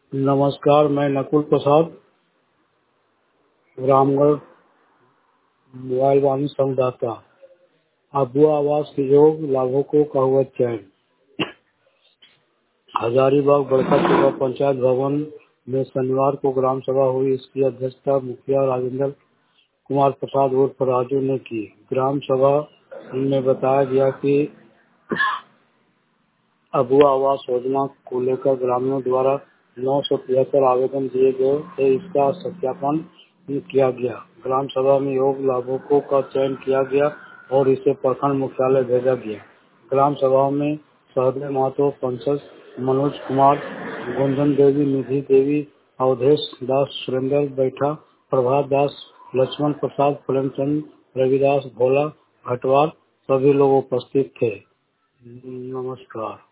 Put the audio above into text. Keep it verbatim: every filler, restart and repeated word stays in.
नमस्कार, मैं नकुल प्रसाद, रामगढ़ मोबाइल वाणी संवाददाता। अबुआ आवास के योग लाभुकों का हुआ चयन। हजारीबाग बड़का चौका पंचायत भवन में शनिवार को ग्राम सभा हुई। इसकी अध्यक्षता मुखिया राजेंद्र कुमार प्रसाद उर्फ राजू ने की। ग्राम सभा में बताया गया कि अबुआ आवास योजना को लेकर ग्रामीणों द्वारा नौ सौ तिहत्तर आवेदन दिए गए थे। इसका सत्यापन किया गया। ग्राम सभा में योग लाभुकों का चयन किया गया और इसे प्रखंड मुख्यालय भेजा गया। ग्राम सभा में सहदेव महतो, पंकज, मनोज कुमार, गुंजन देवी, निधि देवी, अवधेश दास, सुरेंद्र बैठा, प्रभात दास, लक्ष्मण प्रसाद, प्रेमचंद, रविदास, भोला घटवार सभी लोग उपस्थित थे। नमस्कार।